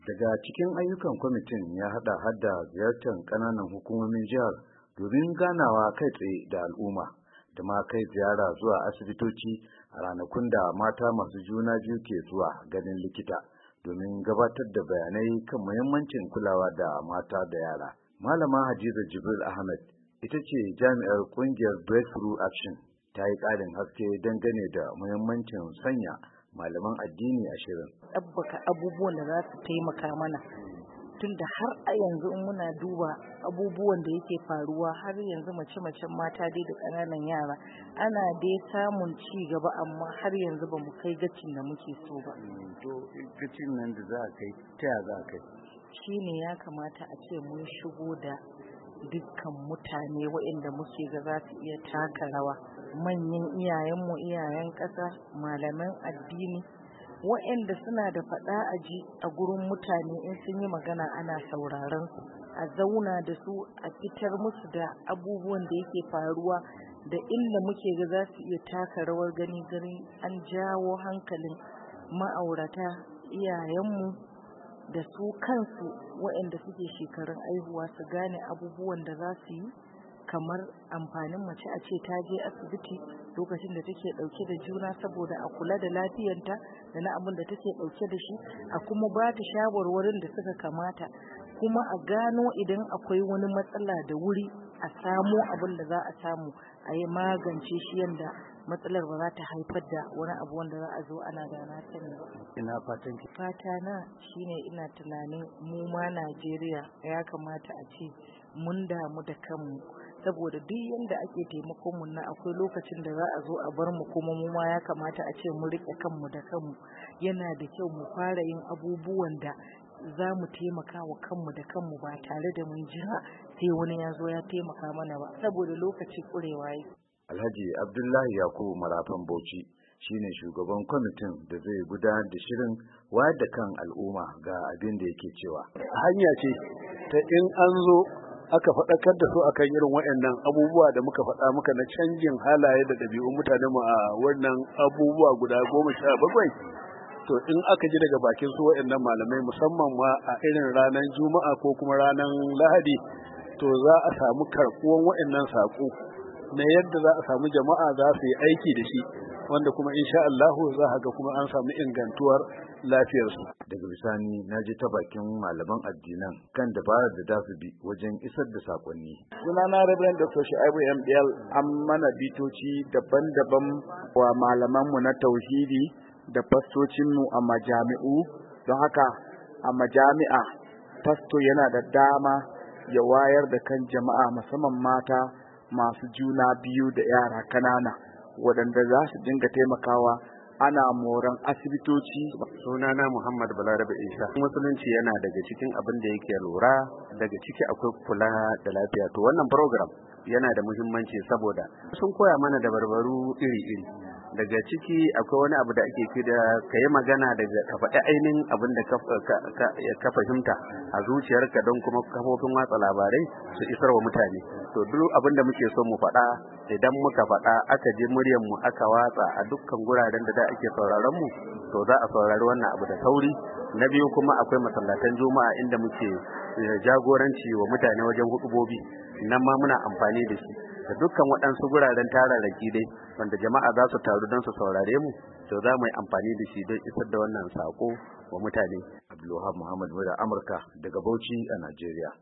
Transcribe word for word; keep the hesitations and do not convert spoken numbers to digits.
Daga cikin ayyukan kwamitin ya haɗa hadda ziyartar ƙananan hukumomin jihar domin ganawa kai tsaye da al'umma da ma kai ziyara zuwa asibitoci a ranakun da mata masu juna biyu ke zuwa ganin likita domin gabatar da bayanai kan muhimmancin kulawa da mata da yara. Malama Hadiza Jibril Ahmed ita ce jami'ar ƙungiyar Breakthrough Action, ta yi ƙarin haske dangane da muhimmancin sanya malaman addini a shirin. Ɗabbaka abubuwan da za su taimaka mana tunda har a yanzu in muna duba abubuwan da yake faruwa har yanzu mace-macen mata dai da ƙananan yara ana dai samun ci gaba, amma har yanzu ba mu kai gacin da muke so ba. To gacin nan da za a kai ta ya za a kai? Shi ne ya kamata a ce mun shigo da dukkan mutane waɗanda muke ga za su iya taka rawa, manyan iyayenmu, iyayen ƙasa, malaman addini waɗanda suna da faɗa a ji a gurin mutane, in sun yi magana ana sauraron su, a zauna da su a fitar musu da abubuwan da yake faruwa da inda muke ga za su iya taka rawar gani gani an jawo hankalin ma'aurata, iyayenmu da su kansu waɗanda suke shekarun aihuwa su gane abubuwan da za su yi, kamar amfanin mace a ce ta je asibiti lokacin da take ɗauke da juna saboda a kula da lafiyanta da na abin da take ɗauke da shi, a kuma ba ta shawarwarin da suka kamata, kuma a gano idan akwai wani matsala da wuri a samo abin da za a samu a yi magance shi yadda matsalar ba za ta haifar da wani abu wanda za a zo ana da na sani ba. Ina fatan ki. Fata na shine ina tunanin mu ma Najeriya ya kamata a ce mun damu da kanmu, saboda duk yanda ake taimakon mu na akwai lokacin da za a zo a bar mu, kuma mu ma ya kamata a ce mu rike kanmu da kanmu. Yana da kyau mu fara yin abubuwan da za mu taimaka wa kanmu da kanmu ba tare da mun jira sai wani ya zo ya taimaka mana ba, saboda lokaci kurewa yake. Alhaji Abdullahi Yakubu Marafan Bauchi shine shugaban kwamitin da zai gudanar da shirin wayar da kan al'umma ga abin da yake cewa. Hanya ce ta in an zo aka faɗakar da su akan irin waɗannan abubuwa da muka faɗa muka na canjin halaye da ɗabi'un mutane mu a wannan abubuwa guda goma sha bakwai. To in aka ji daga bakin su waɗannan malamai, musamman ma a irin ranar Juma'a ko kuma ranar Lahadi, to za a samu karɓuwan waɗannan saƙo na yadda za a samu jama'a za su yi aiki da shi, wanda kuma insha Allah za a ga kuma an samu ingantuwar lafiyarsu. Daga bisani na ji ta bakin malaman addinan kan dabarar da za su bi wajen isar da sakonni. Sunana Reverend Doctor Shu'aibu M. Biyal, an mana bitoci daban-daban wa malamanmu na tauhidi da fastocinmu a majami'u. Don haka a majami'a fasto yana da dama ya wayar da kan jama'a, musamman mata masu juna biyu da yara kanana waɗanda za su dinga taimakawa ana moran asibitoci. Sunana Muhammad Balarabe Isa. Musulunci yana daga cikin abin da yake lura, daga ciki akwai kula da lafiya. To wannan program yana da muhimmanci saboda sun koya mana da barbaru iri-iri. Daga ciki akwai wani abu da ake kira ka yi magana daga ka faɗi ainihin abin da ka fahimta a zuciyarka, don kuma kafofin watsa labarai su isar wa mutane. To duk abin da muke so mu faɗa, idan muka faɗa aka je muryar mu aka watsa a dukkan guraren da da ake sauraron mu, to za a saurari wannan abu da sauri. Na biyu kuma akwai masallatan Juma'a inda muke jagoranci wa mutane wajen hudubobi, nan ma muna amfani da shi. Da dukkan waɗansu guraren tararraki dai wanda jama'a za su taru don su saurare mu, to za mu yi amfani da shi don isar da wannan sako wa mutane. Abdulwahab Muhammad Mura, Amurka daga Bauchi a Najeriya.